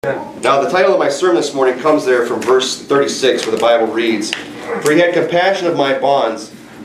Now the title of my sermon this morning comes there from verse 36 where the Bible reads, "For he had compassion of my bonds.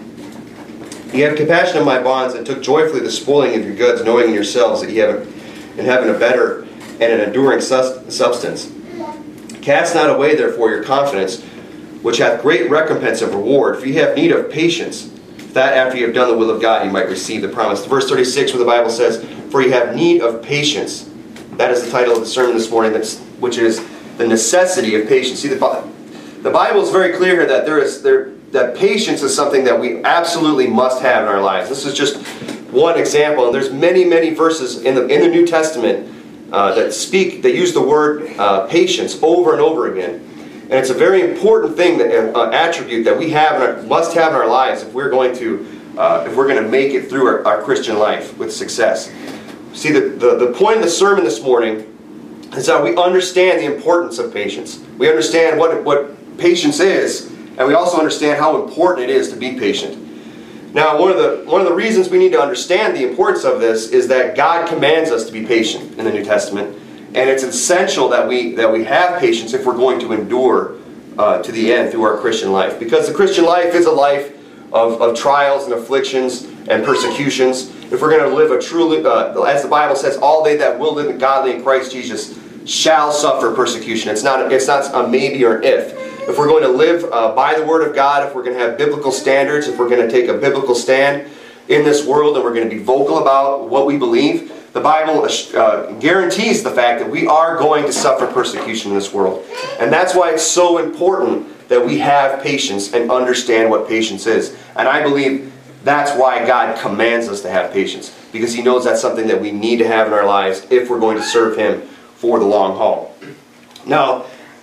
He had compassion of my bonds and took joyfully the spoiling of your goods, knowing in yourselves that ye have in heaven a better and an enduring substance. Cast not away therefore your confidence, which hath great recompense of reward, for ye have need of patience, that after you have done the will of God ye might receive the promise." Verse 36 where the Bible says, "For ye have need of patience." That is the title of the sermon this morning, which is the necessity of patience. See, the Bible is very clear here that that patience is something that we absolutely must have in our lives. This is just one example, and there's many, many verses in the New Testament that use the word patience over and over again. And it's a very important thing, attribute that we must have in our lives if we're going to make it through our Christian life with success. See, the point of the sermon this morning is that we understand the importance of patience. We understand what patience is, and we also understand how important it is to be patient. Now, one of the reasons we need to understand the importance of this is that God commands us to be patient in the New Testament, and it's essential that we have patience if we're going to endure to the end through our Christian life. Because the Christian life is a life of trials and afflictions and persecutions. If we're going to live a truly, as the Bible says, all they that will live godly in Christ Jesus shall suffer persecution. It's not a maybe or an if. If we're going to live by the Word of God, if we're going to have biblical standards, if we're going to take a biblical stand in this world, and we're going to be vocal about what we believe, the Bible guarantees the fact that we are going to suffer persecution in this world. And that's why it's so important that we have patience and understand what patience is. And I believe that's why God commands us to have patience, because He knows that's something that we need to have in our lives if we're going to serve Him for the long haul. Now,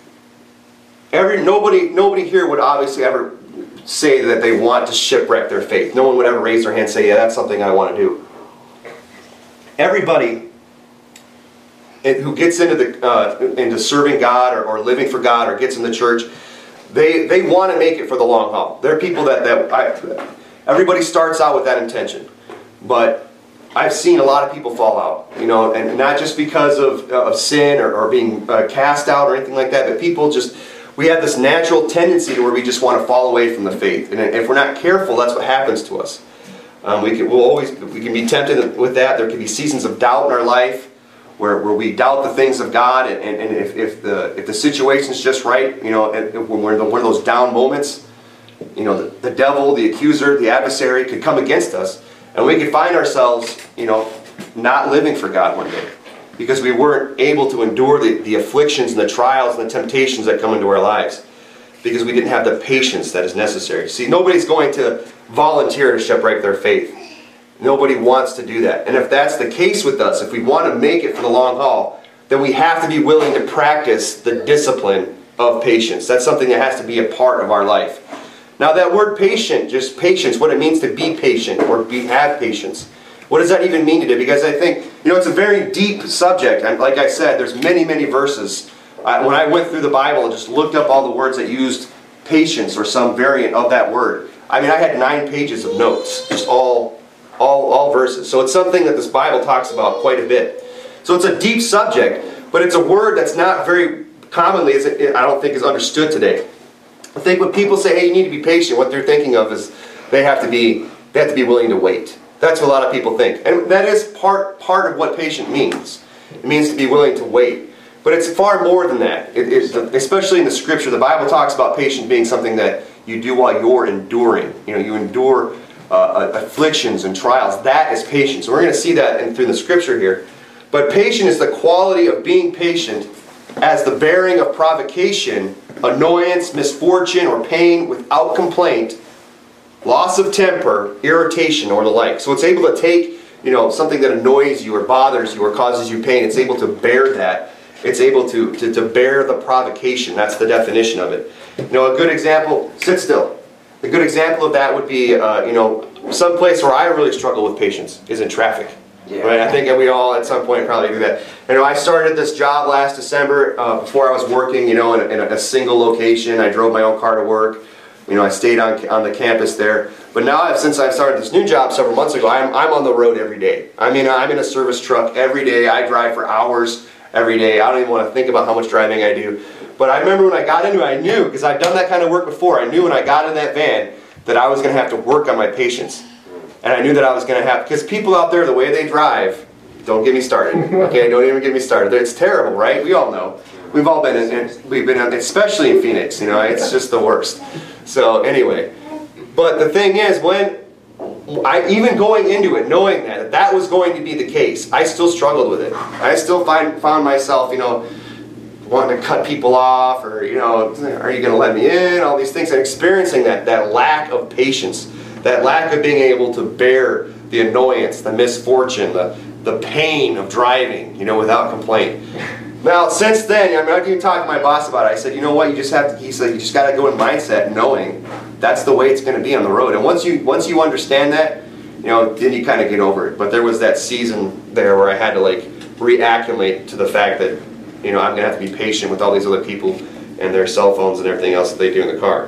nobody here would obviously ever say that they want to shipwreck their faith. No one would ever raise their hand and say, "Yeah, that's something I want to do." Everybody who gets into serving God or living for God or gets in the church, they want to make it for the long haul. There are people everybody starts out with that intention, but I've seen a lot of people fall out, and not just because of sin or being cast out or anything like that, but we have this natural tendency to where we just want to fall away from the faith, and if we're not careful, that's what happens to us. We can be tempted with that. There can be seasons of doubt in our life where we doubt the things of God, and if the situation's just right, when we're in one of those down moments, the devil, the accuser, the adversary could come against us, and we could find ourselves, not living for God one day because we weren't able to endure the afflictions and the trials and the temptations that come into our lives because we didn't have the patience that is necessary. See, nobody's going to volunteer to shipwreck their faith. Nobody wants to do that. And if that's the case with us, if we want to make it for the long haul, then we have to be willing to practice the discipline of patience. That's something that has to be a part of our life. Now that word patient, just patience, what it means to be patient or have patience. What does that even mean today? Because I think, it's a very deep subject. And like I said, there's many, many verses. When I went through the Bible and just looked up all the words that used patience or some variant of that word, I had 9 pages of notes, just all verses. So it's something that this Bible talks about quite a bit. So it's a deep subject, but it's a word that's not very commonly, I don't think, is understood today. I think when people say, "Hey, you need to be patient," what they're thinking of is they have to be willing to wait. That's what a lot of people think. And that is part of what patient means. It means to be willing to wait. But it's far more than that. Especially in the Scripture, the Bible talks about patience being something that you do while you're enduring. You endure afflictions and trials. That is patience. And we're going to see that through the Scripture here. But patience is the quality of being patient as the bearing of provocation, annoyance, misfortune, or pain without complaint, loss of temper, irritation, or the like. So it's able to take, something that annoys you or bothers you or causes you pain. It's able to bear that. It's able to bear the provocation. That's the definition of it. A good example, sit still. A good example of that would be, some place where I really struggle with patience is in traffic. Yeah. Right? I think we all at some point probably do that. I started this job last December before I was working, in a single location. I drove my own car to work. I stayed on the campus there. But now, since I've started this new job several months ago, I'm on the road every day. I'm in a service truck every day. I drive for hours every day. I don't even want to think about how much driving I do. But I remember when I got into it, I knew, because I've done that kind of work before, I knew when I got in that van that I was going to have to work on my patience. And I knew that I was going to have, because people out there, the way they drive, don't get me started, okay? Don't even get me started. It's terrible, right? We all know. We've all been in, especially in Phoenix, you know, it's just the worst. So anyway, but the thing is, when even going into it, knowing that was going to be the case, I still struggled with it. I still found myself, you know, wanting to cut people off, or, you know, are you going to let me in? All these things, and experiencing that lack of patience, that lack of being able to bear the annoyance, the misfortune, the pain of driving, you know, without complaint. Now, since then, I mean, I even talked to my boss about it. I said, you know what, he said, you just got to go in mindset knowing that's the way it's going to be on the road. And once you understand that, you know, then you kind of get over it. But there was that season there where I had to, like, reacclimate to the fact that, you know, I'm going to have to be patient with all these other people and their cell phones and everything else that they do in the car.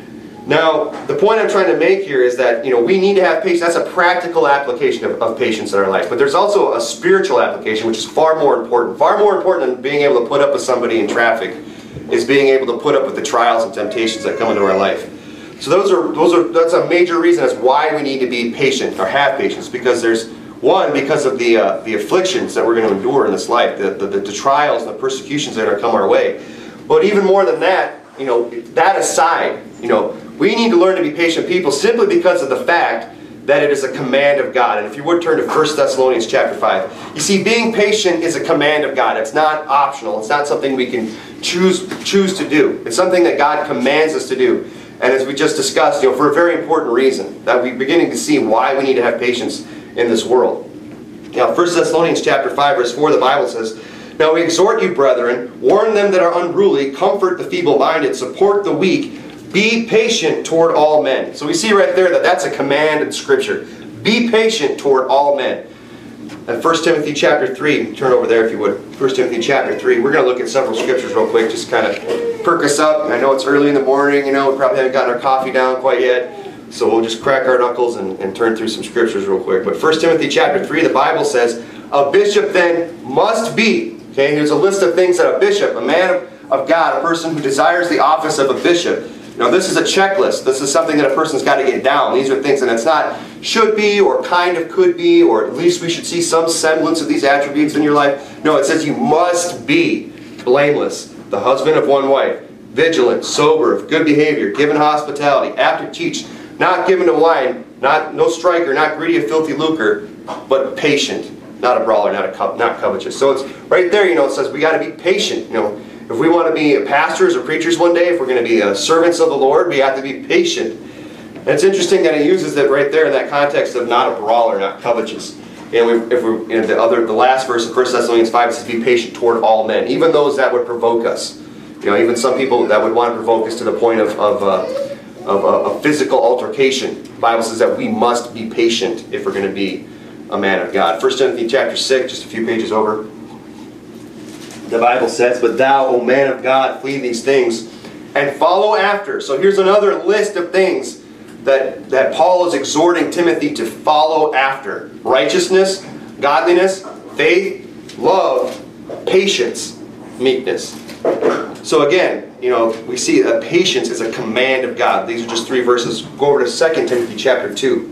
Now, the point I'm trying to make here is that, you know, we need to have patience. That's a practical application of patience in our life. But there's also a spiritual application, which is far more important. Far more important than being able to put up with somebody in traffic is being able to put up with the trials and temptations that come into our life. So that's a major reason as why we need to be patient or have patience, because there's one, because of the afflictions that we're going to endure in this life, the trials and the persecutions that are come our way. But even more than that, you know, that aside, you know, we need to learn to be patient people simply because of the fact that it is a command of God. And if you would turn to 1 Thessalonians chapter 5. You see, being patient is a command of God. It's not optional. It's not something we can choose to do. It's something that God commands us to do. And as we just discussed, you know, for a very important reason, that we're beginning to see why we need to have patience in this world. Now, 1 Thessalonians chapter 5, verse 4, the Bible says, "Now we exhort you, brethren, warn them that are unruly, comfort the feeble-minded, support the weak, be patient toward all men." So we see right there that that's a command in Scripture. Be patient toward all men. And 1 Timothy chapter 3, turn over there if you would. 1 Timothy chapter 3. We're going to look at several scriptures real quick, just kind of perk us up. I know it's early in the morning, you know, we probably haven't gotten our coffee down quite yet. So we'll just crack our knuckles and turn through some scriptures real quick. But 1 Timothy chapter 3, the Bible says, "A bishop then must be," okay, here's a list of things that a bishop, a man of God, a person who desires the office of a bishop. Now this is a checklist. This is something that a person's got to get down. These are things, and it's not should be or kind of could be, or at least we should see some semblance of these attributes in your life. No, it says you must be blameless, the husband of one wife, vigilant, sober, of good behavior, given hospitality, apt to teach, not given to wine, no striker, not greedy of filthy lucre, but patient, not a brawler, not covetous. So it's right there, you know, it says we got to be patient, you know. If we want to be pastors or preachers one day, if we're going to be servants of the Lord, we have to be patient. And it's interesting that he uses it right there in that context of not a brawler, not covetous. And the last verse of 1 Thessalonians 5 says, "Be patient toward all men," even those that would provoke us. You know, even some people that would want to provoke us to the point of a physical altercation. The Bible says that we must be patient if we're going to be a man of God. 1 Timothy chapter 6, just a few pages over. The Bible says, "But thou, O man of God, flee these things and follow after." So here's another list of things that Paul is exhorting Timothy to follow after. Righteousness, godliness, faith, love, patience, meekness. So again, you know, we see that patience is a command of God. These are just 3 verses. Go over to 2 Timothy chapter 2.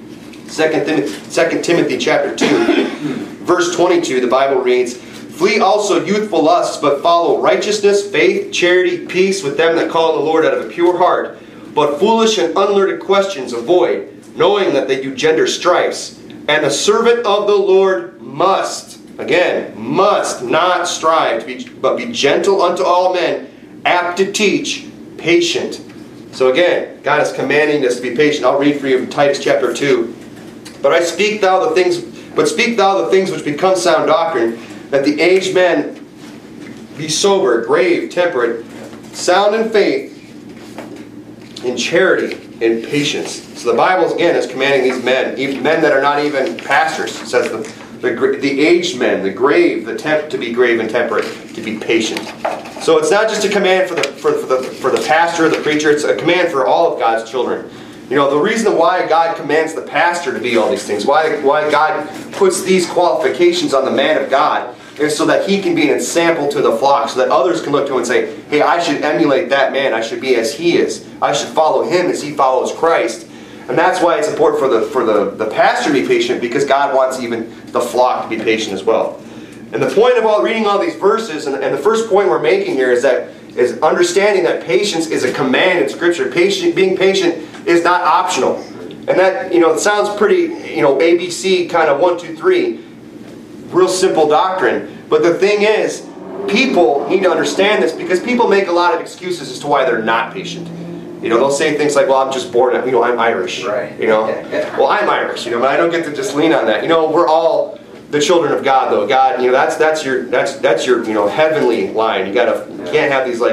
2 Timothy chapter 2, verse 22, the Bible reads, "Flee also youthful lusts, but follow righteousness, faith, charity, peace with them that call on the Lord out of a pure heart. But foolish and unlearned questions avoid, knowing that they do gender strifes. And the servant of the Lord must," again, must not strive, but be gentle unto all men, apt to teach, patient. So again, God is commanding us to be patient. I'll read for you from Titus chapter 2. "But speak thou the things which become sound doctrine, that the aged men be sober, grave, temperate, sound in faith, in charity, in patience." So the Bible again is commanding these men, even men that are not even pastors. It says the aged men, the grave, to be grave and temperate, to be patient. So it's not just a command for the pastor or the preacher. It's a command for all of God's children. You know, the reason why God commands the pastor to be all these things, why God puts these qualifications on the man of God, is so that he can be an example to the flock, so that others can look to him and say, hey, I should emulate that man. I should be as he is. I should follow him as he follows Christ. And that's why it's important for the pastor to be patient, because God wants even the flock to be patient as well. And the point of reading all these verses, and the first point we're making here is understanding that patience is a command in Scripture. Being patient is not optional. And that, it sounds pretty, ABC kind of 1, 2, 3, real simple doctrine. But the thing is, people need to understand this, because people make a lot of excuses as to why they're not patient. They'll say things like, well, I'm just born, I'm Irish. Right. Well, I'm Irish, but I don't get to just lean on that. We're all the children of God, though. God, that's your heavenly line. You can't have these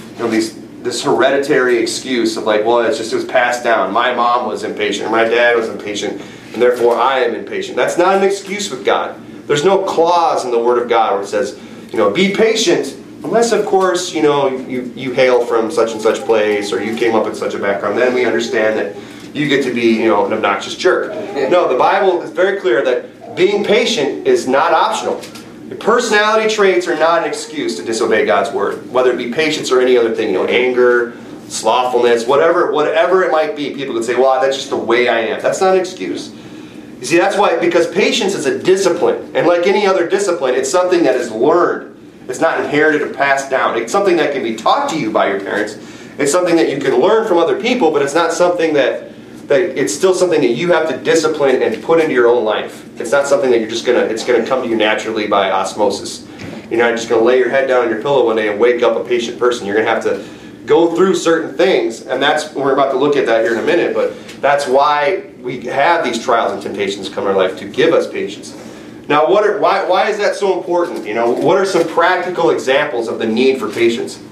this hereditary excuse of it was passed down. My mom was impatient, or my dad was impatient, and therefore I am impatient. That's not an excuse with God. There's no clause in the Word of God where it says, be patient, unless, of course, you hail from such and such place, or you came up in such a background. Then we understand that you get to be, an obnoxious jerk. No, the Bible is very clear that being patient is not optional. Personality traits are not an excuse to disobey God's Word, whether it be patience or any other thing, anger, slothfulness, whatever it might be. People could say, well, that's just the way I am. That's not an excuse. You see, that's why, because patience is a discipline. And like any other discipline, it's something that is learned. It's not inherited or passed down. It's something that can be taught to you by your parents. It's something that you can learn from other people, but it's not something that it's still something that you have to discipline and put into your own life. It's not something that it's going to come to you naturally by osmosis. You're not just going to lay your head down on your pillow one day and wake up a patient person. You're going to have to go through certain things, and we're about to look at that here in a minute, but that's why we have these trials and temptations come in our life, to give us patience. Now, why is that so important? What are some practical examples of the need for patience?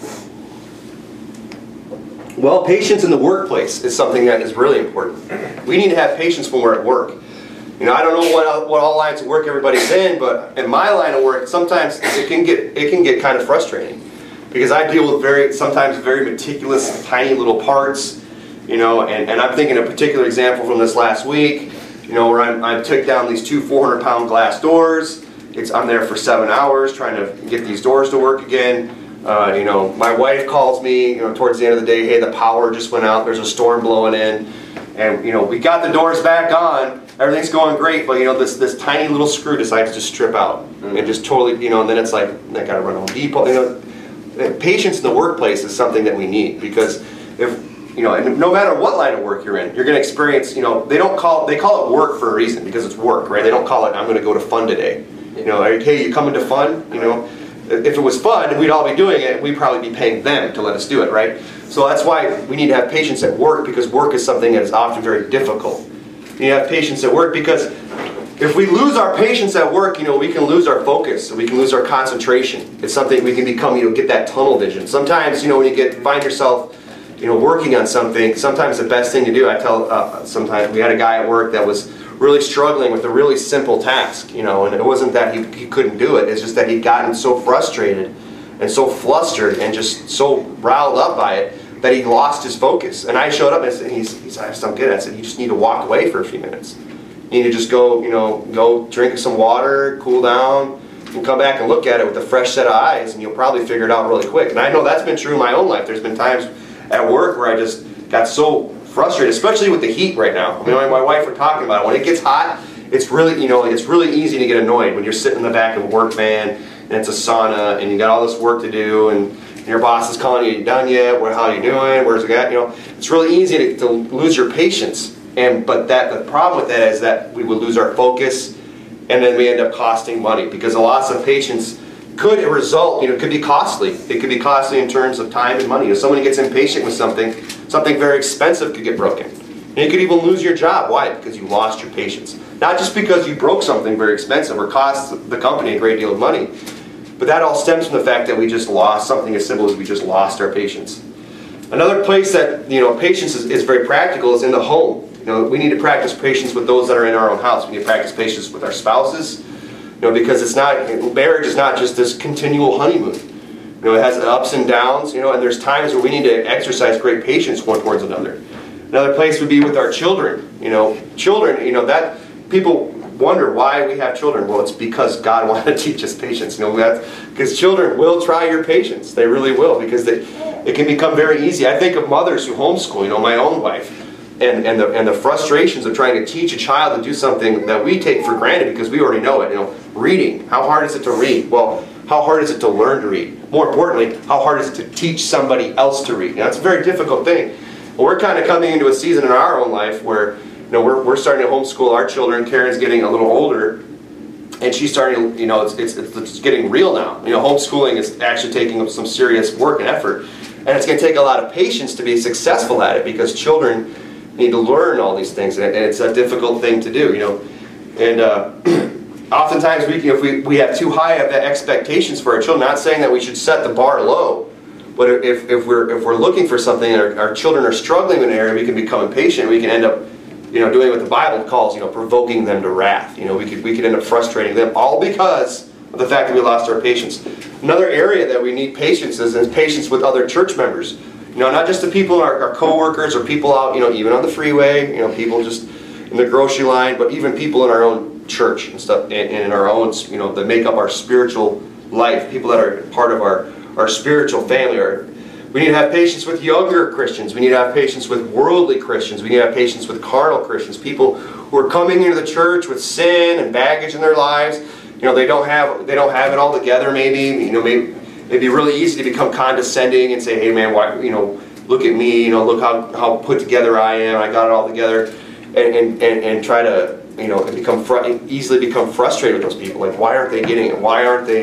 Well, patience in the workplace is something that is really important. We need to have patience when we're at work. I don't know what all lines of work everybody's in, but in my line of work, sometimes it can get kind of frustrating, because I deal with sometimes very meticulous, tiny little parts. And I'm thinking a particular example from this last week. Where I took down these two 400-pound glass doors. I'm there for 7 hours trying to get these doors to work again. My wife calls me, towards the end of the day, hey, the power just went out, there's a storm blowing in. And, we got the doors back on, everything's going great, but, this tiny little screw decides to strip out. And just totally, and then it's like, I gotta run Home Depot. Patience in the workplace is something that we need, because and no matter what line of work you're in, you're going to experience, they call it work for a reason, because it's work, right? They don't call it, I'm going to go to fun today. Hey, you coming to fun? If it was fun, we'd all be doing it, and we'd probably be paying them to let us do it, right? So that's why we need to have patience at work, because work is something that is often very difficult. You need to have patience at work, because if we lose our patience at work, we can lose our focus, we can lose our concentration. It's something we can become, get that tunnel vision. Sometimes, when you find yourself working on something, sometimes the best thing to do, sometimes we had a guy at work that was really struggling with a really simple task, and it wasn't that he couldn't do it, it's just that he'd gotten so frustrated and so flustered and just so riled up by it that he lost his focus. And I showed up and said, he's I just don't get it. I said, you just need to walk away for a few minutes. You need to just go drink some water, cool down, and come back and look at it with a fresh set of eyes, and you'll probably figure it out really quick. And I know that's been true in my own life. There's been times at work where I just got so frustrated, especially with the heat right now. My wife were talking about it. When it gets hot, it's really, it's really easy to get annoyed when you're sitting in the back of a work van and it's a sauna and you got all this work to do and your boss is calling you, you done yet? How are you doing? Where's it at? It's really easy to lose your patience. But the problem with that is that we would lose our focus, and then we end up costing money, because a loss of patience could result, could be costly. It could be costly in terms of time and money. If someone gets impatient with something very expensive could get broken. And you could even lose your job. Why? Because you lost your patience. Not just because you broke something very expensive or cost the company a great deal of money, but that all stems from the fact that we just lost something as simple as we just lost our patience. Another place that patience is very practical is in the home. We need to practice patience with those that are in our own house. We need to practice patience with our spouses. Because marriage is not just this continual honeymoon. It has ups and downs, and there's times where we need to exercise great patience one towards another. Another place would be with our children. Children, that people wonder why we have children. Well, it's because God wanted to teach us patience. Because children will try your patience. They really will, because it can become very easy. I think of mothers who homeschool, my own wife, and the frustrations of trying to teach a child to do something that we take for granted because we already know it. Reading. How hard is it to read? Well, how hard is it to learn to read? More importantly, how hard is it to teach somebody else to read? It's a very difficult thing. Well, we're kind of coming into a season in our own life where we're starting to homeschool our children. Karen's getting a little older, and she's starting. It's getting real now. Homeschooling is actually taking up some serious work and effort, and it's going to take a lot of patience to be successful at it because children need to learn all these things, and it's a difficult thing to do. And oftentimes we have too high of expectations for our children. Not saying that we should set the bar low, but if we're looking for something and our children are struggling in an area, we can become impatient. We can end up doing what the Bible calls provoking them to wrath. We could end up frustrating them, all because of the fact that we lost our patience. Another area that we need patience is patience with other church members. Not just the people, our co-workers or people out, even on the freeway, people just in the grocery line, but even people in our own church and stuff, and in our own, that make up our spiritual life, people that are part of our spiritual family. We need to have patience with younger Christians. We need to have patience with worldly Christians. We need to have patience with carnal Christians, people who are coming into the church with sin and baggage in their lives. They don't have it all together. Maybe it'd be really easy to become condescending and say, "Hey, man, why? Look at me. Look how put together I am. I got it all together," and try to easily become frustrated with those people. Like, why aren't they getting it? Why aren't they?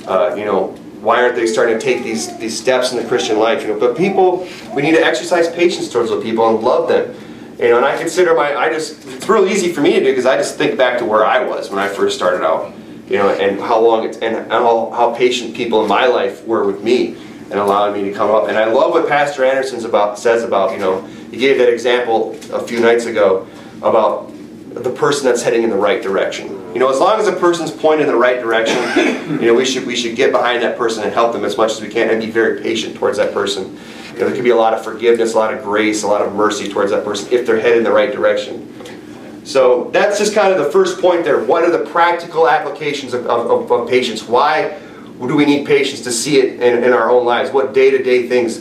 Why aren't they starting to take these steps in the Christian life? But people, we need to exercise patience towards those people and love them. And I consider it's real easy for me to do because I just think back to where I was when I first started out. And how long how patient people in my life were with me and allowing me to come up. And I love what Pastor Anderson says about, he gave that example a few nights ago about the person that's heading in the right direction. As long as a person's pointed in the right direction, we should get behind that person and help them as much as we can and be very patient towards that person. There can be a lot of forgiveness, a lot of grace, a lot of mercy towards that person if they're headed in the right direction. So that's just kind of the first point there. What are the practical applications of patience? Why do we need patience to see it in our own lives? What day-to-day things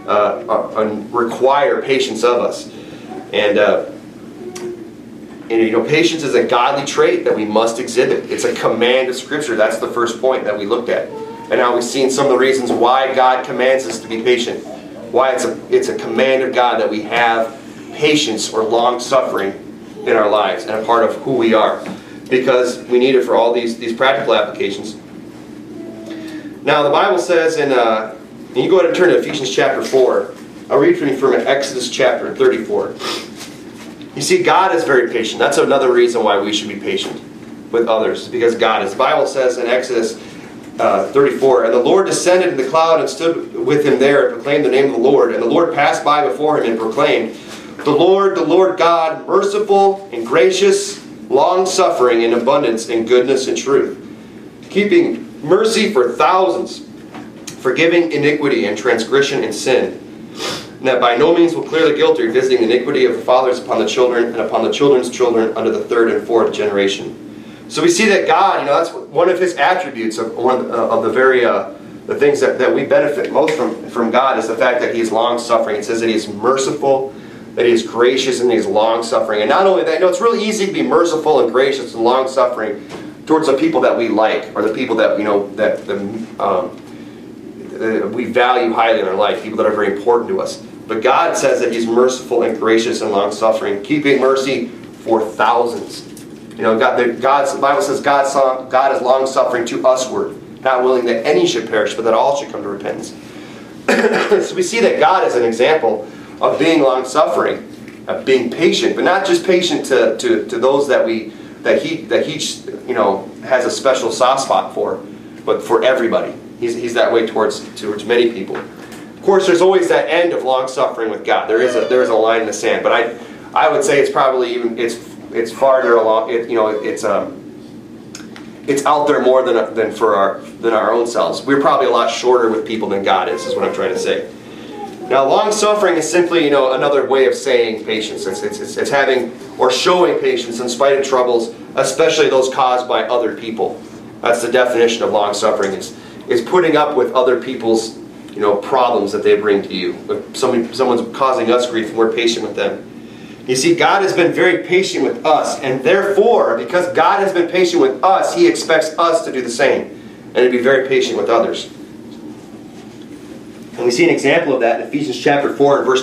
require patience of us? And patience is a godly trait that we must exhibit. It's a command of Scripture. That's the first point that we looked at. And now we've seen some of the reasons why God commands us to be patient. Why it's a command of God that we have patience or long-suffering in our lives and a part of who we are. Because we need it for all these practical applications. Now the Bible says and you go ahead and turn to Ephesians chapter 4. I'll read from Exodus chapter 34. You see, God is very patient. That's another reason why we should be patient with others. Because God is. The Bible says in Exodus 34, "And the Lord descended in the cloud and stood with him there and proclaimed the name of the Lord. And the Lord passed by before him and proclaimed, the Lord God, merciful and gracious, long-suffering in abundance in goodness and truth, keeping mercy for thousands, forgiving iniquity and transgression and sin, and that by no means will clear the guilty, visiting the iniquity of the fathers upon the children and upon the children's children unto the third and fourth generation." So we see that God, that's one of his attributes of the things that we benefit most from God is the fact that he is long-suffering. It says that he is merciful, that he is gracious, and he is long-suffering. And not only that, it's really easy to be merciful and gracious and long-suffering towards the people that we like, or the people that we value highly in our life, people that are very important to us. But God says that he's merciful and gracious and long-suffering, keeping mercy for thousands. The Bible says God is long-suffering to usward, not willing that any should perish, but that all should come to repentance. So we see that God is an example of being long-suffering, of being patient, but not just patient to those that he has a special soft spot for, but for everybody. He's that way towards many people. Of course, there's always that end of long-suffering with God. There is a line in the sand, but I would say it's probably it's farther along. It's out there more than our own selves. We're probably a lot shorter with people than God is what I'm trying to say. Now, long-suffering is simply, another way of saying patience. It's having or showing patience in spite of troubles, especially those caused by other people. That's the definition of long-suffering, is putting up with other people's, problems that they bring to you. If someone's causing us grief and we're patient with them. You see, God has been very patient with us, and therefore, because God has been patient with us, He expects us to do the same, and to be very patient with others. And we see an example of that in Ephesians chapter 4 and verse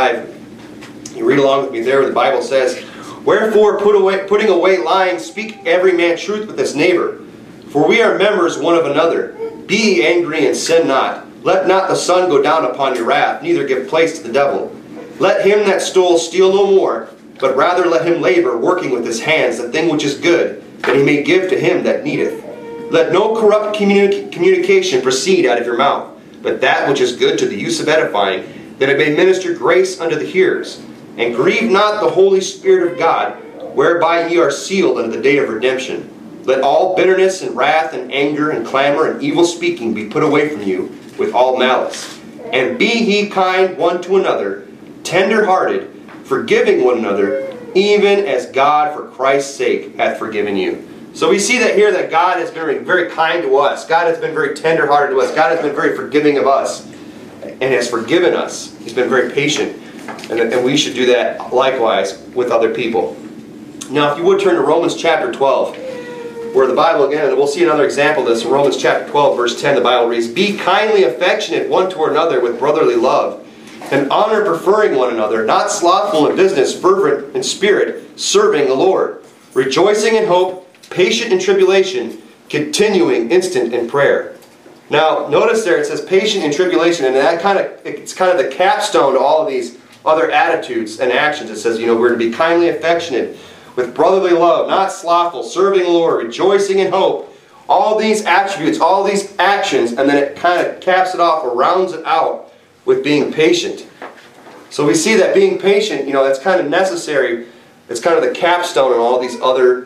25. You read along with me there where the Bible says, "Wherefore, putting away lying, speak every man truth with his neighbor. For we are members one of another. Be ye angry and sin not. Let not the sun go down upon your wrath, neither give place to the devil. Let him that stole steal no more, but rather let him labor, working with his hands the thing which is good, that he may give to him that needeth. Let no corrupt communication proceed out of your mouth, but that which is good to the use of edifying, that it may minister grace unto the hearers. And grieve not the Holy Spirit of God, whereby ye are sealed unto the day of redemption. Let all bitterness and wrath and anger and clamor and evil speaking be put away from you with all malice. And be ye kind one to another, tender-hearted, forgiving one another, even as God for Christ's sake hath forgiven you." So we see that here that God has been very kind to us. God has been very tender-hearted to us. God has been very forgiving of us and has forgiven us. He's been very patient. And we should do that likewise with other people. Now, if you would turn to Romans chapter 12, where the Bible, again, and we'll see another example of this. In Romans chapter 12, verse 10, the Bible reads, "Be kindly affectionate one toward another with brotherly love, and honor preferring one another, not slothful in business, fervent in spirit, serving the Lord, rejoicing in hope, patient in tribulation, continuing instant in prayer." Now, notice there it says patient in tribulation, and it's kind of the capstone to all of these other attitudes and actions. It says, we're to be kindly affectionate, with brotherly love, not slothful, serving the Lord, rejoicing in hope. All these attributes, all these actions, and then it kind of caps it off or rounds it out with being patient. So we see that being patient, that's kind of necessary. It's kind of the capstone on all these other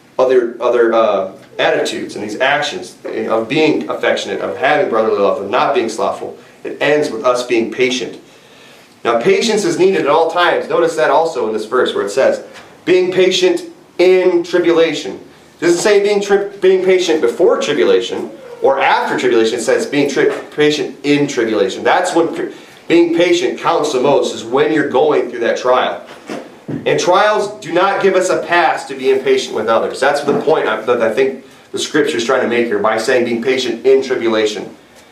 attitudes and these actions of being affectionate, of having brotherly love, of not being slothful. It ends with us being patient. Now, patience is needed at all times. Notice that also in this verse where it says, being patient in tribulation. It doesn't say being patient before tribulation or after tribulation. It says being patient in tribulation. That's when being patient counts the most, is when you're going through that trial. And trials do not give us a pass to be impatient with others. That's the point that I think the Scripture is trying to make here by saying being patient in tribulation.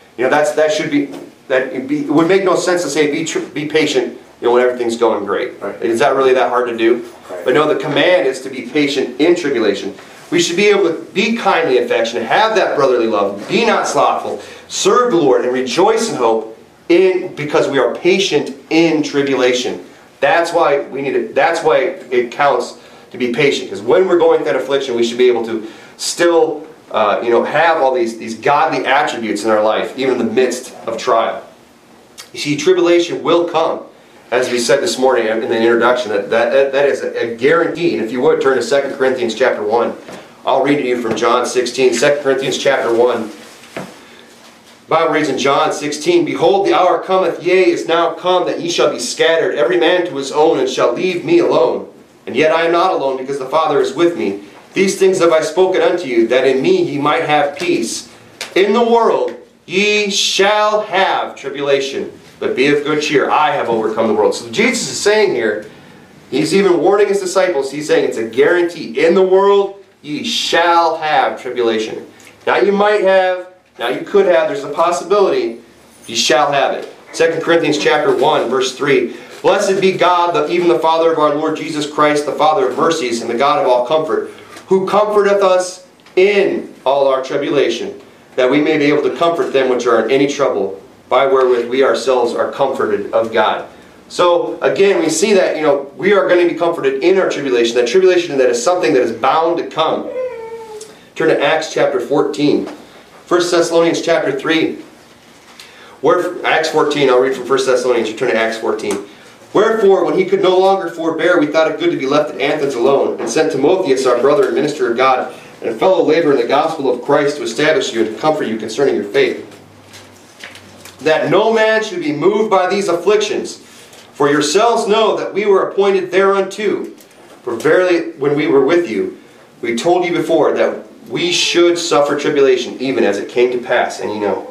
It would make no sense to say be patient when everything's going great. Right. Is that really that hard to do? Right. But no, the command is to be patient in tribulation. We should be able to be kindly affectionate, have that brotherly love, be not slothful, serve the Lord, and rejoice in hope because we are patient in tribulation. That's why that's why it counts to be patient. Because when we're going through that affliction, we should be able to still have all these godly attributes in our life, even in the midst of trial. You see, tribulation will come. As we said this morning in the introduction, that is a guarantee. And if you would, turn to 2 Corinthians chapter 1. I'll read to you from John 16. 2 Corinthians chapter 1. The Bible reads in John 16, "Behold, the hour cometh, yea, is now come, that ye shall be scattered, every man to his own, and shall leave me alone. And yet I am not alone, because the Father is with me. These things have I spoken unto you, that in me ye might have peace. In the world ye shall have tribulation, but be of good cheer. I have overcome the world." So Jesus is saying here, he's even warning his disciples, he's saying it's a guarantee. In the world ye shall have tribulation. Now you might have, now you could have, there's a possibility, you shall have it. 2 Corinthians chapter 1, verse 3. "Blessed be God, even the Father of our Lord Jesus Christ, the Father of mercies, and the God of all comfort, who comforteth us in all our tribulation, that we may be able to comfort them which are in any trouble, by wherewith we ourselves are comforted of God." So again, we see that we are going to be comforted in our tribulation. That tribulation that is something that is bound to come. Turn to Acts chapter 14. 1 Thessalonians chapter 3. Acts 14, I'll read from 1 Thessalonians. You turn to Acts 14. "Wherefore, when he could no longer forbear, we thought it good to be left at Athens alone, and sent Timotheus, our brother and minister of God, and a fellow laborer in the gospel of Christ, to establish you and to comfort you concerning your faith. that no man should be moved by these afflictions. For yourselves know that we were appointed thereunto. For verily, when we were with you, we told you before that we should suffer tribulation, even as it came to pass, and you know.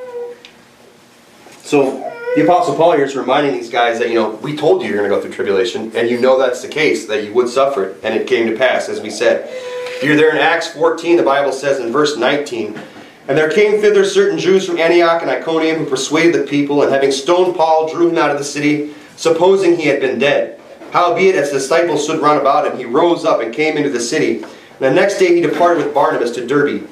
So the Apostle Paul here is reminding these guys that, we told you you're going to go through tribulation, and you know that's the case, that you would suffer it, and it came to pass, as we said. You're there in Acts 14, the Bible says in verse 19, and there came thither certain Jews from Antioch and Iconium who persuaded the people, and having stoned Paul, drew him out of the city, supposing he had been dead. Howbeit, as the disciples stood round about him, he rose up and came into the city. And the next day he departed with Barnabas to Derbe.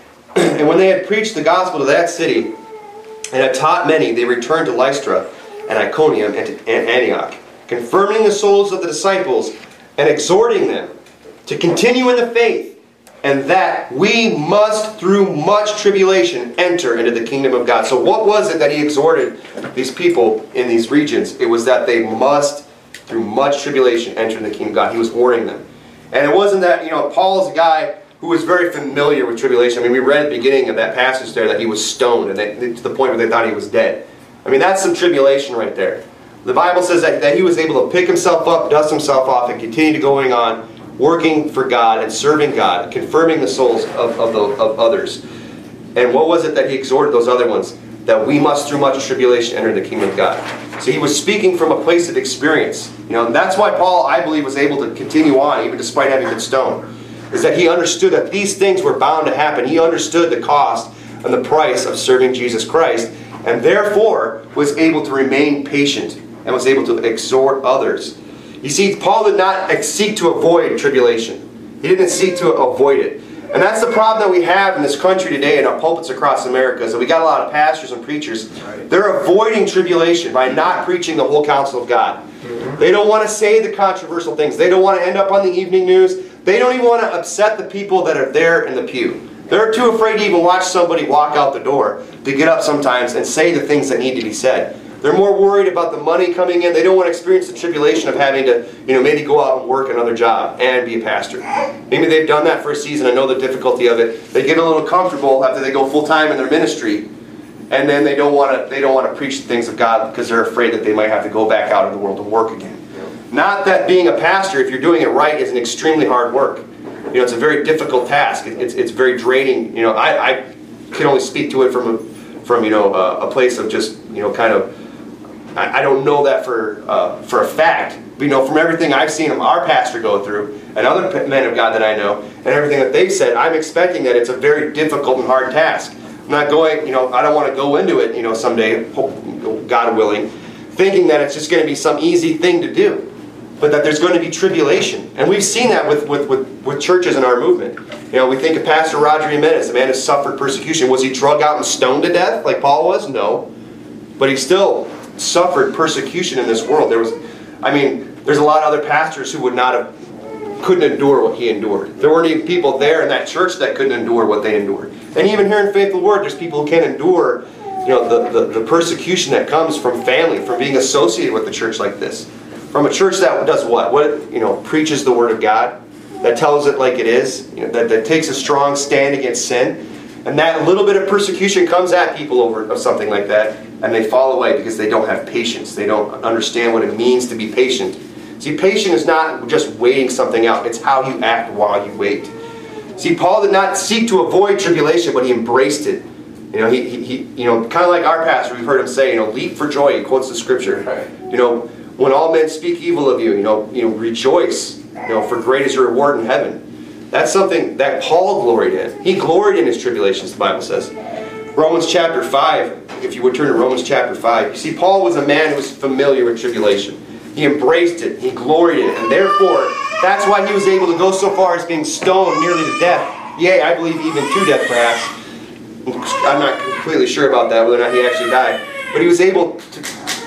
And when they had preached the gospel to that city, and had taught many, they returned to Lystra and Iconium and to Antioch, confirming the souls of the disciples, and exhorting them to continue in the faith, and that we must through much tribulation enter into the kingdom of God. So what was it that he exhorted these people in these regions? It was that they must through much tribulation enter into the kingdom of God. He was warning them. And it wasn't that, Paul is a guy who was very familiar with tribulation. I mean, we read at the beginning of that passage there that he was stoned, and to the point where they thought he was dead. I mean, that's some tribulation right there. The Bible says that he was able to pick himself up, dust himself off, and continue to going on, working for God and serving God, confirming the souls of others. And what was it that he exhorted those other ones? That we must through much tribulation enter the kingdom of God. So he was speaking from a place of experience. And that's why Paul, I believe, was able to continue on even despite having been stoned. Is that he understood that these things were bound to happen. He understood the cost and the price of serving Jesus Christ, and therefore was able to remain patient and was able to exhort others. You see, Paul did not seek to avoid tribulation. He didn't seek to avoid it. And that's the problem that we have in this country today in our pulpits across America, is that we got a lot of pastors and preachers. They're avoiding tribulation by not preaching the whole counsel of God. They don't want to say the controversial things. They don't want to end up on the evening news. They don't even want to upset the people that are there in the pew. They're too afraid to even watch somebody walk out the door to get up sometimes and say the things that need to be said. They're more worried about the money coming in. They don't want to experience the tribulation of having to, maybe go out and work another job and be a pastor. Maybe they've done that for a season and know the difficulty of it. They get a little comfortable after they go full time in their ministry, and then they don't want to preach the things of God because they're afraid that they might have to go back out in the world and work again. Not that being a pastor, if you're doing it right, is an extremely hard work. It's a very difficult task. It's very draining. I can only speak to it from a place of just kind of. I don't know that for a fact. But, from everything I've seen our pastor go through and other men of God that I know and everything that they've said, I'm expecting that it's a very difficult and hard task. I'm not going. I don't want to go into it. Someday, God willing, thinking that it's just going to be some easy thing to do. But that there's going to be tribulation. And we've seen that with churches in our movement. We think of Pastor Roger Jimenez, a man who suffered persecution. Was he drug out and stoned to death like Paul was? No. But he still suffered persecution in this world. There's a lot of other pastors who couldn't endure what he endured. There weren't even people there in that church that couldn't endure what they endured. And even here in Faithful Word, there's people who can't endure the persecution that comes from family, from being associated with a church like this. From a church that does what? Preaches the Word of God, that tells it like it is, that takes a strong stand against sin. And that little bit of persecution comes at people over something like that, and they fall away because they don't have patience. They don't understand what it means to be patient. See, patient is not just waiting something out. It's how you act while you wait. See, Paul did not seek to avoid tribulation, but he embraced it. He kind of like our pastor, we've heard him say, leap for joy. He quotes the scripture. When all men speak evil of you, rejoice, for great is your reward in heaven. That's something that Paul gloried in. He gloried in his tribulations, the Bible says. Romans chapter 5, if you would turn to Romans chapter 5. You see, Paul was a man who was familiar with tribulation. He embraced it. He gloried in it. And therefore, that's why he was able to go so far as being stoned nearly to death. Yea, I believe even to death, perhaps. I'm not completely sure about that, whether or not he actually died. But he was able to,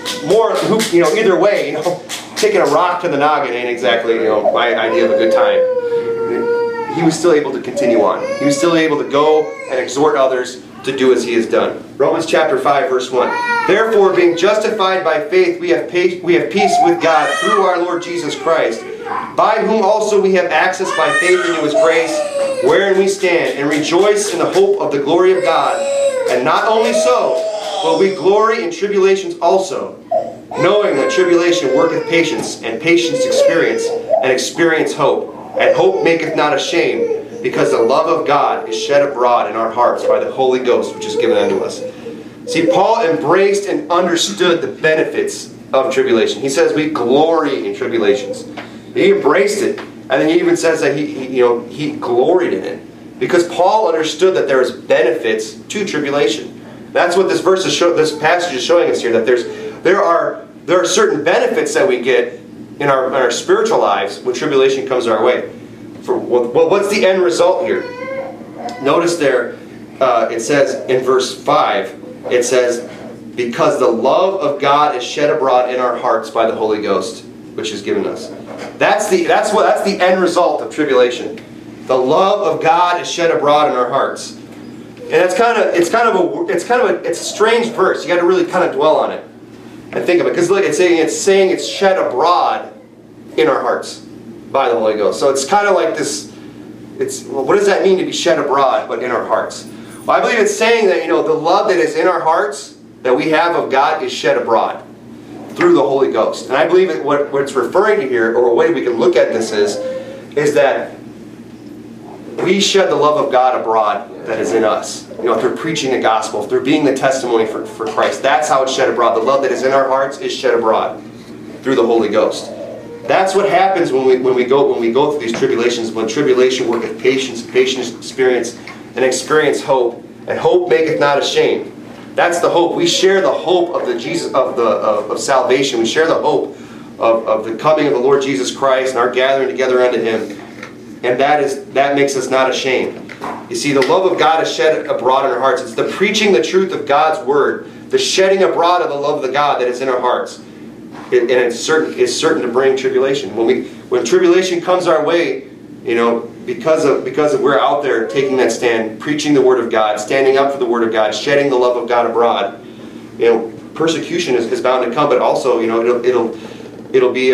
either way, taking a rock to the noggin ain't exactly, my idea of a good time. He was still able to continue on. He was still able to go and exhort others to do as he has done. Romans chapter 5, verse 1. Therefore, being justified by faith, we have peace with God through our Lord Jesus Christ, by whom also we have access by faith into his grace, wherein we stand, and rejoice in the hope of the glory of God. And not only so, But we glory in tribulations also, knowing that tribulation worketh patience, and patience experience, and experience hope. And hope maketh not ashamed, because the love of God is shed abroad in our hearts by the Holy Ghost, which is given unto us. See, Paul embraced and understood the benefits of tribulation. He says we glory in tribulations. He embraced it, and then he even says that he gloried in it, because Paul understood that there is benefits to tribulation. That's what this passage is showing us here. That there are certain benefits that we get in our spiritual lives when tribulation comes our way. What's the end result here? Notice there, it says in verse 5. It says, because the love of God is shed abroad in our hearts by the Holy Ghost, which is given us. That's the end result of tribulation. The love of God is shed abroad in our hearts. And it's a strange verse. You got to really kind of dwell on it and think of it, because look, it's saying it's shed abroad in our hearts by the Holy Ghost. So it's kind of like this. What does that mean to be shed abroad, but in our hearts? Well, I believe it's saying that the love that is in our hearts that we have of God is shed abroad through the Holy Ghost. And I believe what it's referring to here, or a way we can look at this is that we shed the love of God abroad that is in us. Through preaching the gospel, through being the testimony for Christ. That's how it's shed abroad. The love that is in our hearts is shed abroad through the Holy Ghost. That's what happens when we go through these tribulations. When tribulation worketh patience, patience experience, and experience hope, and hope maketh not ashamed. That's the hope. We share the hope of salvation. We share the hope of the coming of the Lord Jesus Christ and our gathering together unto Him. And that makes us not ashamed. You see, the love of God is shed abroad in our hearts. It's the preaching the truth of God's Word, the shedding abroad of the love of the God that is in our hearts. And it's certain to bring tribulation. When tribulation comes our way, because of we're out there taking that stand, preaching the Word of God, standing up for the Word of God, shedding the love of God abroad, persecution is bound to come, but also, it'll be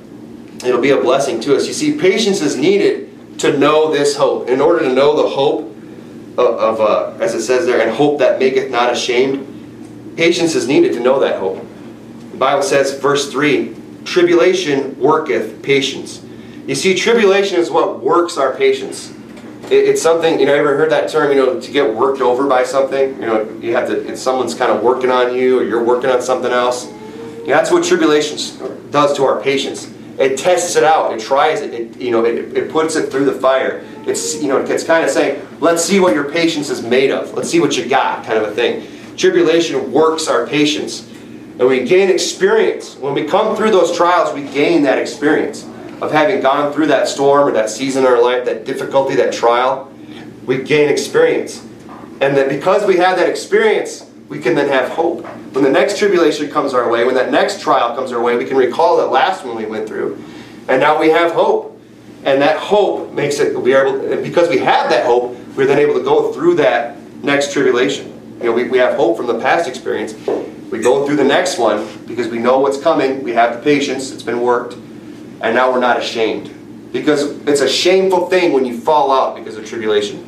a blessing to us. You see, patience is needed to know this hope. In order to know the hope of as it says there, and hope that maketh not ashamed, patience is needed to know that hope. The Bible says, verse 3, tribulation worketh patience. You see, tribulation is what works our patience. It's something, ever heard that term, to get worked over by something? You have to, someone's kind of working on you, or you're working on something else. That's what tribulation does to our patience. It tests it out. It tries it. It puts it through the fire. It's kind of saying, let's see what your patience is made of. Let's see what you got, kind of a thing. Tribulation works our patience. And we gain experience. When we come through those trials, we gain that experience of having gone through that storm or that season in our life, that difficulty, that trial. We gain experience. And then because we have that experience, we can then have hope. When the next tribulation comes our way, when that next trial comes our way, we can recall that last one we went through. And now we have hope. And that hope makes it, because we have that hope, we're then able to go through that next tribulation. We have hope from the past experience. We go through the next one because we know what's coming. We have the patience. It's been worked. And now we're not ashamed. Because it's a shameful thing when you fall out because of tribulation.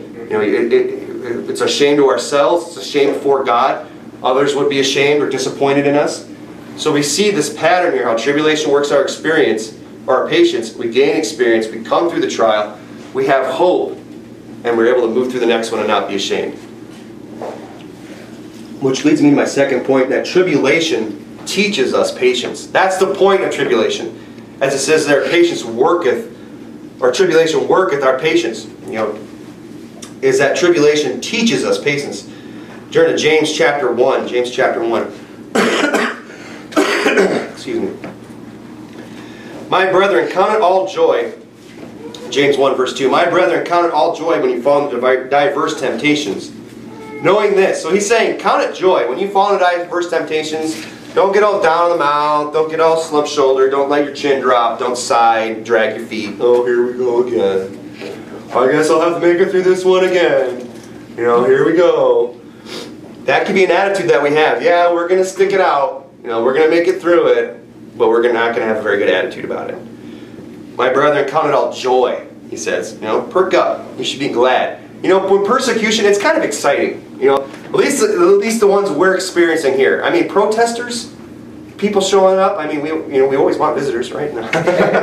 It's a shame to ourselves. It's a shame before God. Others would be ashamed or disappointed in us. So we see this pattern here, how tribulation works our experience, or our patience. We gain experience. We come through the trial. We have hope. And we're able to move through the next one and not be ashamed. Which leads me to my second point, that tribulation teaches us patience. That's the point of tribulation. As it says there, patience worketh, or tribulation worketh our patience. Is that tribulation teaches us patience. Turn to James chapter 1. James chapter 1. Excuse me. My brethren, count it all joy. James 1 verse 2. My brethren, count it all joy when you fall into diverse temptations. Knowing this. So he's saying, count it joy. When you fall into diverse temptations, don't get all down on the mouth. Don't get all slump-shouldered. Don't let your chin drop. Don't sigh. Drag your feet. Oh, here we go again. I guess I'll have to make it through this one again. Here we go. That could be an attitude that we have. Yeah, we're going to stick it out. We're going to make it through it. But we're not going to have a very good attitude about it. My brethren, count it all joy, he says. Perk up. You should be glad. You know, when persecution, it's kind of exciting. You know, at least the ones we're experiencing here. I mean, protesters, people showing up. I mean, we always want visitors, right? No. Not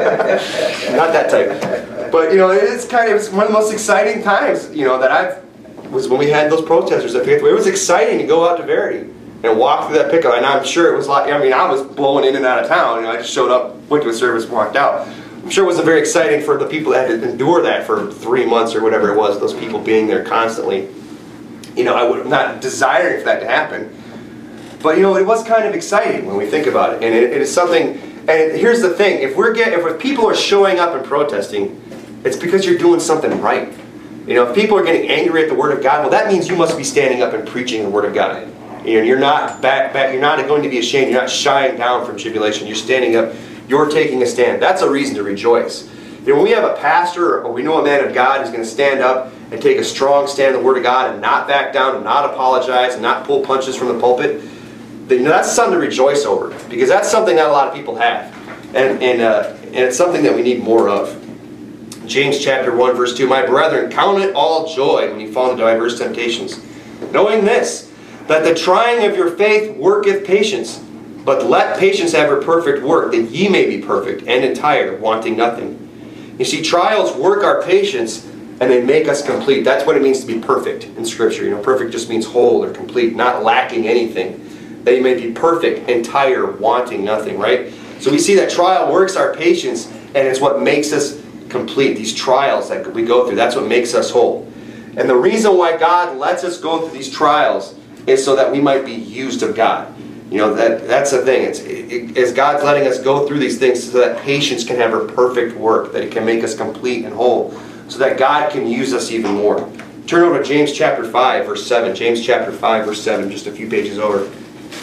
that type. But you know, it's one of the most exciting times. You know, that was when we had those protesters at Faithway. It was exciting to go out to Verity and walk through that pickup. And I'm sure it was like, I mean, I was blowing in and out of town. You know, I just showed up, went to a service, walked out. I'm sure it wasn't very exciting for the people that had to endure that for 3 months or whatever it was, those people being there constantly. You know, I would not desiring for that to happen. But you know, it was kind of exciting when we think about it. And it is something, and here's the thing, if people are showing up and protesting, it's because you're doing something right. You know, if people are getting angry at the Word of God, well, that means you must be standing up and preaching the Word of God. You know, you're not you're not going to be ashamed, you're not shying down from tribulation, you're standing up. You're taking a stand. That's a reason to rejoice. You know, when we have a pastor or we know a man of God who's going to stand up and take a strong stand in the Word of God and not back down and not apologize and not pull punches from the pulpit, then, you know, that's something to rejoice over, because that's something that a lot of people have. And it's something that we need more of. James chapter 1 verse 2, my brethren, count it all joy when you fall into diverse temptations, knowing this, that the trying of your faith worketh patience. But let patience have her perfect work, that ye may be perfect and entire, wanting nothing. You see, trials work our patience, and they make us complete. That's what it means to be perfect in Scripture. You know, perfect just means whole or complete, not lacking anything. That you may be perfect, entire, wanting nothing, right? So we see that trial works our patience, and it's what makes us complete. These trials that we go through, that's what makes us whole. And the reason why God lets us go through these trials is so that we might be used of God. You know, that's the thing. As God's letting us go through these things so that patience can have her perfect work, that it can make us complete and whole, so that God can use us even more. Turn over to James chapter 5, verse 7. James chapter 5, verse 7, just a few pages over.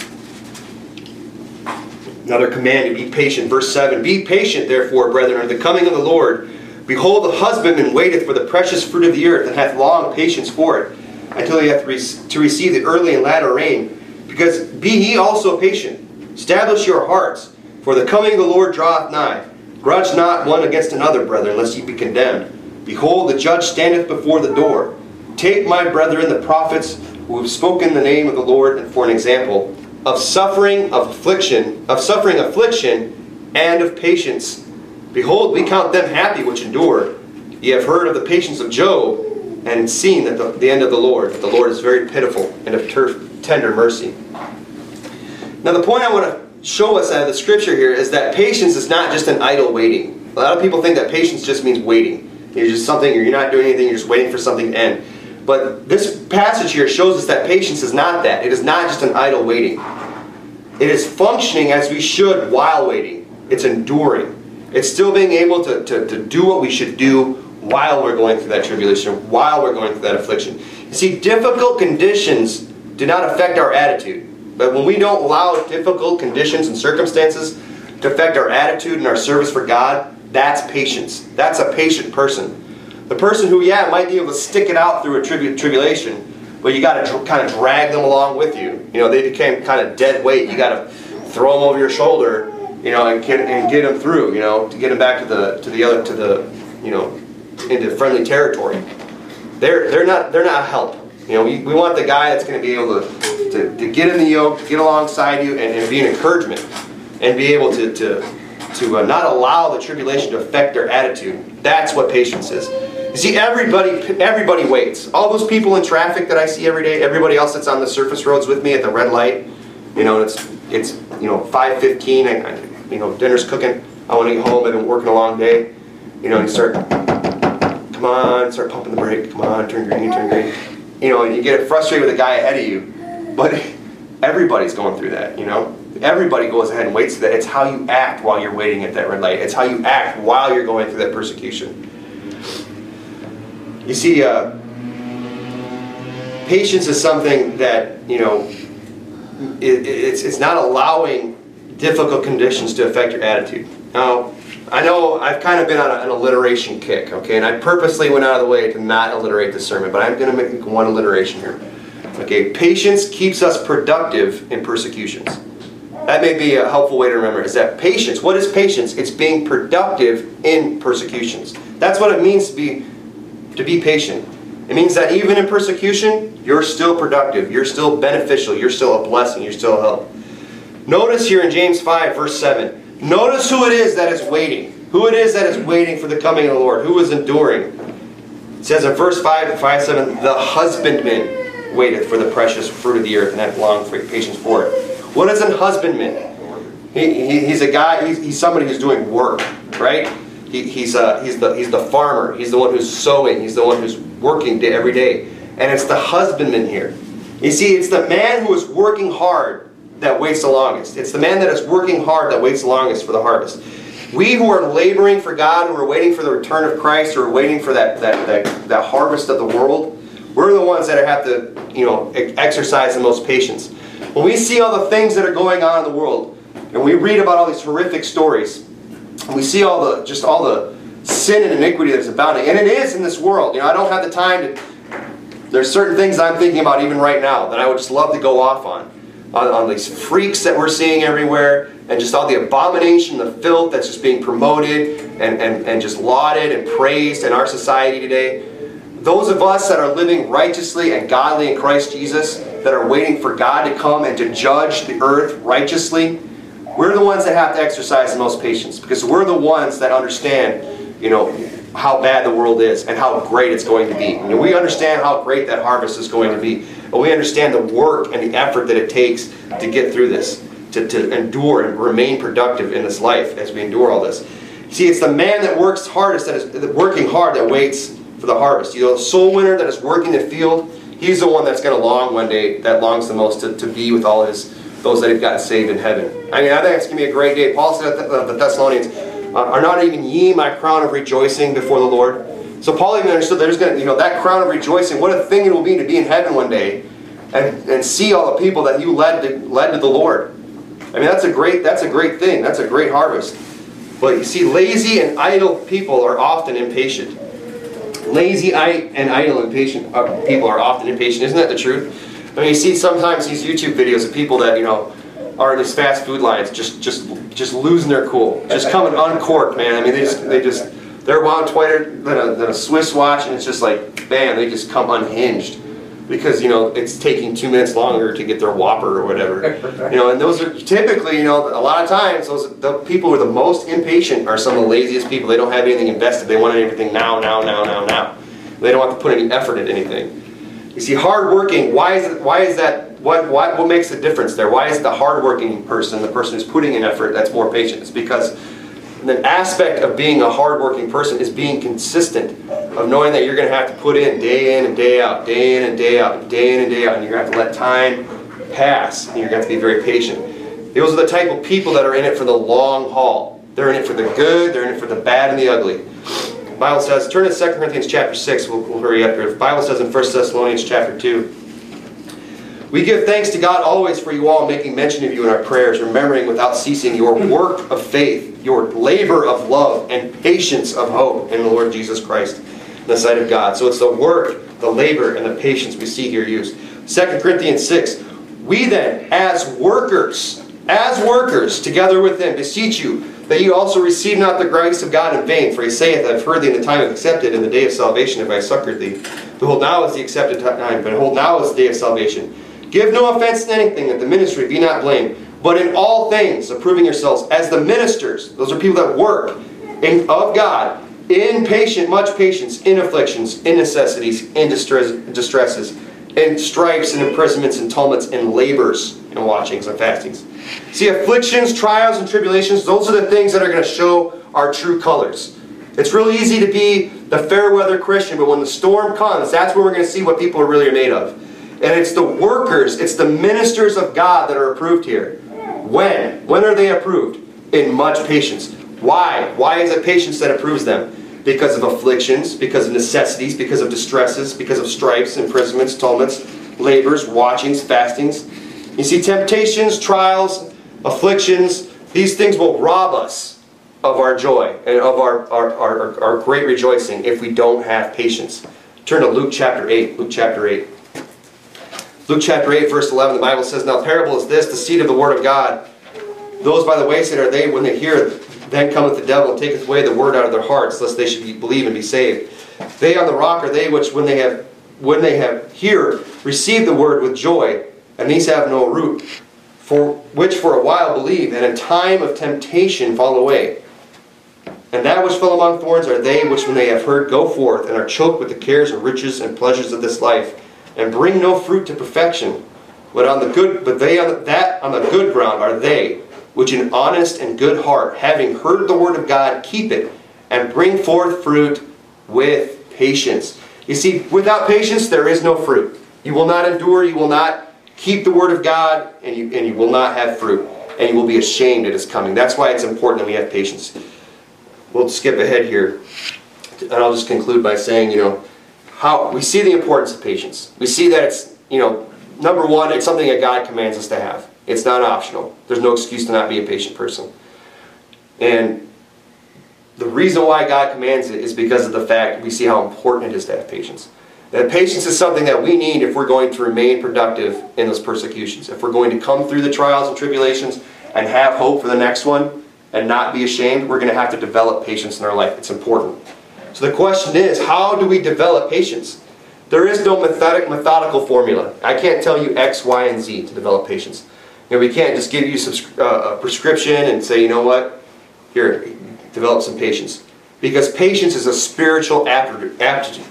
Another command to be patient. Verse 7, be patient, therefore, brethren, unto the coming of the Lord. Behold, the husbandman waiteth for the precious fruit of the earth, and hath long patience for it, until he hath to receive the early and latter rain. Because be ye also patient. Establish your hearts, for the coming of the Lord draweth nigh. Grudge not one against another, brethren, lest ye be condemned. Behold, the judge standeth before the door. Take, my brethren, the prophets who have spoken the name of the Lord, and for an example of suffering affliction, and of patience. Behold, we count them happy which endure. Ye have heard of the patience of Job, and seen that the end of the Lord. The Lord is very pitiful and of tender mercy. Now the point I want to show us out of the Scripture here is that patience is not just an idle waiting. A lot of people think that patience just means waiting. It's just something, you're not doing anything, you're just waiting for something to end. But this passage here shows us that patience is not that. It is not just an idle waiting. It is functioning as we should while waiting. It's enduring. It's still being able to do what we should do while we're going through that tribulation, while we're going through that affliction. You see, difficult conditions do not affect our attitude. But when we don't allow difficult conditions and circumstances to affect our attitude and our service for God, that's patience. That's a patient person. The person who, yeah, might be able to stick it out through a tribulation, but you got to kind of drag them along with you. You know, they became kind of dead weight. You got to throw them over your shoulder, you know, and get them through, you know, to get them back to the you know, into friendly territory. They're not help. You know, we want the guy that's going to be able to get in the yoke, get alongside you, and be an encouragement, and be able to not allow the tribulation to affect their attitude. That's what patience is. You see, everybody waits. All those people in traffic that I see every day, everybody else that's on the surface roads with me at the red light, you know, it's you know, 5:15, and you know, dinner's cooking. I want to get home. I've been working a long day. You know, you start, come on, start pumping the brake. Come on, turn green. You know, and you get frustrated with the guy ahead of you. But everybody's going through that, you know. Everybody goes ahead and waits for that. It's how you act while you're waiting at that red light. It's how you act while you're going through that persecution. You see, patience is something that, you know, it's not allowing difficult conditions to affect your attitude. Now, I know I've kind of been on an alliteration kick, okay, and I purposely went out of the way to not alliterate the sermon, but I'm going to make one alliteration here. Okay, patience keeps us productive in persecutions. That may be a helpful way to remember, is that patience, what is patience? It's being productive in persecutions. That's what it means to be patient. It means that even in persecution, you're still productive, you're still beneficial, you're still a blessing, you're still a help. Notice here in James 5, verse 7, notice who it is that is waiting. Who it is that is waiting for the coming of the Lord, who is enduring. It says in verse 5, 7, the husbandman waiteth for the precious fruit of the earth, and hath long patience for it. What is a husbandman? He's a guy, he's somebody who's doing work, right? He's the farmer. He's the one who's sowing. He's the one who's working every day. And it's the husbandman here. You see, it's the man who is working hard that waits the longest. It's the man that is working hard that waits the longest for the harvest. We who are laboring for God, who are waiting for the return of Christ, who are waiting for that harvest of the world, we're the ones that have to, exercise the most patience. When we see all the things that are going on in the world, and we read about all these horrific stories, and we see all the sin and iniquity that's abounding, and it is in this world. I don't have the time to. There's certain things I'm thinking about even right now that I would just love to go off on these freaks that we're seeing everywhere, and just all the abomination, the filth that's just being promoted and just lauded and praised in our society today. Those of us that are living righteously and godly in Christ Jesus, that are waiting for God to come and to judge the earth righteously, we're the ones that have to exercise the most patience, because we're the ones that understand, how bad the world is and how great it's going to be. We understand how great that harvest is going to be, but we understand the work and the effort that it takes to get through this, to endure and remain productive in this life as we endure all this. See, it's the man that works hardest, that is working hard, that waits for the harvest. The soul winner that is working the field, he's the one that's going to long one day, that longs the most to be with all those that have gotten saved in heaven. I think it's going to be a great day. Paul said to the Thessalonians, are not even ye my crown of rejoicing before the Lord? So Paul even understood there's going to, that crown of rejoicing, what a thing it will be to be in heaven one day and see all the people that you led to the Lord. That's a great thing. That's a great harvest. But you see, lazy and idle people are often impatient. Lazy and idle and impatient people are often impatient. Isn't that the truth? You see sometimes these YouTube videos of people that, are in these fast food lines just losing their cool. Just coming uncorked, man. They're wound tighter than a Swiss watch, and it's just like, bam, they just come unhinged. Because, it's taking 2 minutes longer to get their Whopper or whatever. And those are typically, a lot of times, the people who are the most impatient are some of the laziest people. They don't have anything invested. They want everything now. They don't have to put any effort into anything. You see, hard working, why is that, what makes the difference there? Why is the hard-working person, the person who's putting in effort, that's more patient? It's because the aspect of being a hard-working person is being consistent, of knowing that you're going to have to put in and day out, day in and day out, day in and day out, and you're going to have to let time pass, and you're going to have to be very patient. Those are the type of people that are in it for the long haul. They're in it for the good, they're in it for the bad and the ugly. The Bible says, turn to 2 Corinthians chapter 6, we'll hurry up here. The Bible says in 1 Thessalonians chapter 2, we give thanks to God always for you all, making mention of you in our prayers, remembering without ceasing your work of faith, your labor of love, and patience of hope in the Lord Jesus Christ in the sight of God. So it's the work, the labor, and the patience we see here used. 2 Corinthians 6, we then, as workers, together with them, beseech you, that you also receive not the grace of God in vain. For he saith, I have heard thee in the time of accepted, in the day of salvation have I succored thee. Behold, now is the accepted time, behold, now is the day of salvation. Give no offense to anything, that the ministry be not blamed, but in all things, approving yourselves as the ministers, those are people that work, of God, in much patience, in afflictions, in necessities, in distresses, in stripes, and imprisonments, and tumults, and labors, and watchings, and fastings. See, afflictions, trials, and tribulations, those are the things that are going to show our true colors. It's really easy to be the fair weather Christian, but when the storm comes, that's where we're going to see what people are really made of. And it's the workers, it's the ministers of God that are approved here. When? When are they approved? In much patience. Why? Why is it patience that approves them? Because of afflictions, because of necessities, because of distresses, because of stripes, imprisonments, tumults, labors, watchings, fastings. You see, temptations, trials, afflictions, these things will rob us of our joy and of our great rejoicing if we don't have patience. Turn to Luke chapter 8. Luke chapter 8. Luke chapter 8, verse 11, the Bible says, Now parable is this, the seed of the word of God. Those by the wayside are they, when they hear, then cometh the devil, and taketh away the word out of their hearts, lest they should believe and be saved. They on the rock are they which, when they have when they have here received the word with joy, and these have no root, which for a while believe, and in time of temptation fall away. And that which fell among thorns are they which when they have heard go forth, and are choked with the cares and riches and pleasures of this life, and bring no fruit to perfection. But on the good ground are they, which in honest and good heart, having heard the word of God, keep it, and bring forth fruit with patience. You see, without patience there is no fruit. You will not endure, you will not keep the word of God, and you will not have fruit. And you will be ashamed at His coming. That's why it's important that we have patience. We'll skip ahead here, and I'll just conclude by saying, how we see the importance of patience. We see that it's, number one, it's something that God commands us to have. It's not optional. There's no excuse to not be a patient person. And the reason why God commands it is because of the fact we see how important it is to have patience. That patience is something that we need if we're going to remain productive in those persecutions. If we're going to come through the trials and tribulations and have hope for the next one and not be ashamed, we're going to have to develop patience in our life. It's important. So the question is, how do we develop patience? There is no methodical formula. I can't tell you X, Y, and Z to develop patience. We can't just give you a prescription and say, you know what, here, develop some patience. Because patience is a spiritual attribute.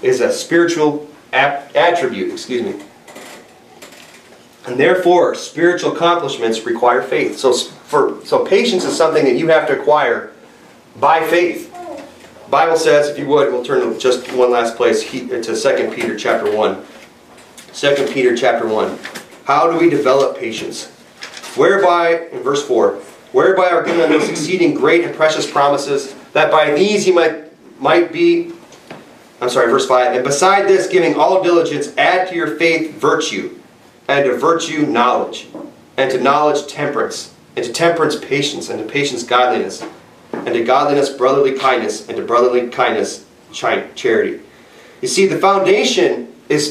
And therefore, spiritual accomplishments require faith. So patience is something that you have to acquire by faith. The Bible says, if you would, we'll turn to just one last place, to 2 Peter chapter 1. 2 Peter chapter 1. How do we develop patience? Whereby, in verse 4, whereby are given those exceeding great and precious promises, that by these ye might be, verse 5, and beside this, giving all diligence, add to your faith virtue, and to virtue knowledge, and to knowledge temperance, and to temperance patience, and to patience godliness, and to godliness brotherly kindness, and to brotherly kindness charity. You see, the foundation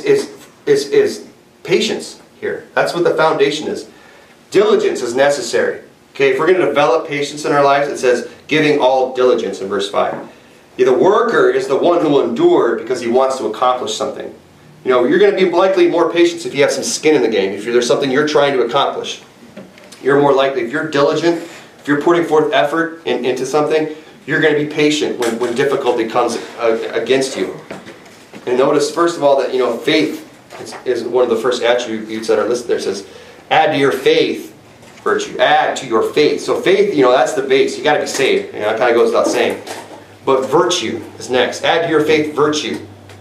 is patience here. That's what the foundation is. Diligence is necessary. Okay, if we're going to develop patience in our lives, it says, giving all diligence in verse 5. The worker is the one who will endure because he wants to accomplish something. You're going to be likely more patient if you have some skin in the game. If there's something you're trying to accomplish, you're more likely. If you're diligent, if you're putting forth effort into something, you're going to be patient when difficulty comes against you. And notice, first of all, that faith is one of the first attributes that are listed there. It says, add to your faith virtue. Add to your faith. So faith, that's the base. You got to be saved. It kind of goes without saying. But virtue is next. Add to your faith virtue.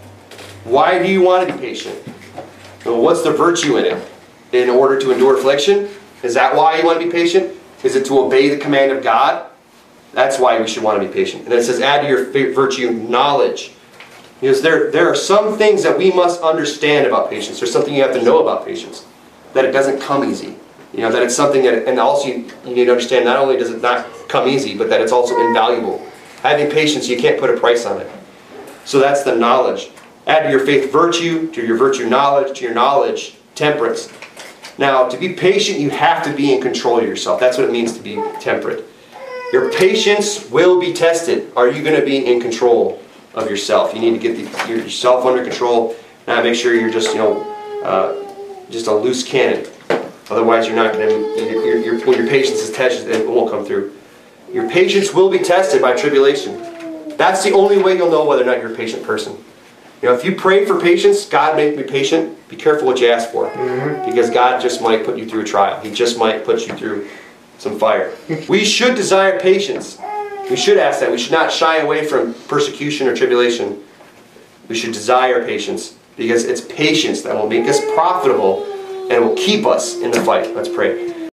Why do you want to be patient? Well, what's the virtue in it? In order to endure affliction? Is that why you want to be patient? Is it to obey the command of God? That's why we should want to be patient. And then it says, add to your virtue knowledge. Because there are some things that we must understand about patience. There's something you have to know about patience. That it doesn't come easy. That it's something that, and also you need to understand, not only does it not come easy, but that it's also invaluable. Having patience, you can't put a price on it. So that's the knowledge. Add to your faith virtue, to your virtue knowledge, to your knowledge temperance. Now, to be patient, you have to be in control of yourself. That's what it means to be temperate. Your patience will be tested. Are you going to be in control of yourself? You need to get yourself under control. Now, make sure you're just, just a loose cannon. Otherwise, you're not going to. When your patience is tested, it won't come through. Your patience will be tested by tribulation. That's the only way you'll know whether or not you're a patient person. If you pray for patience, God make me patient, be careful what you ask for. Because God just might put you through a trial. He just might put you through some fire. We should desire patience. We should ask that. We should not shy away from persecution or tribulation. We should desire patience. Because it's patience that will make us profitable and will keep us in the fight. Let's pray.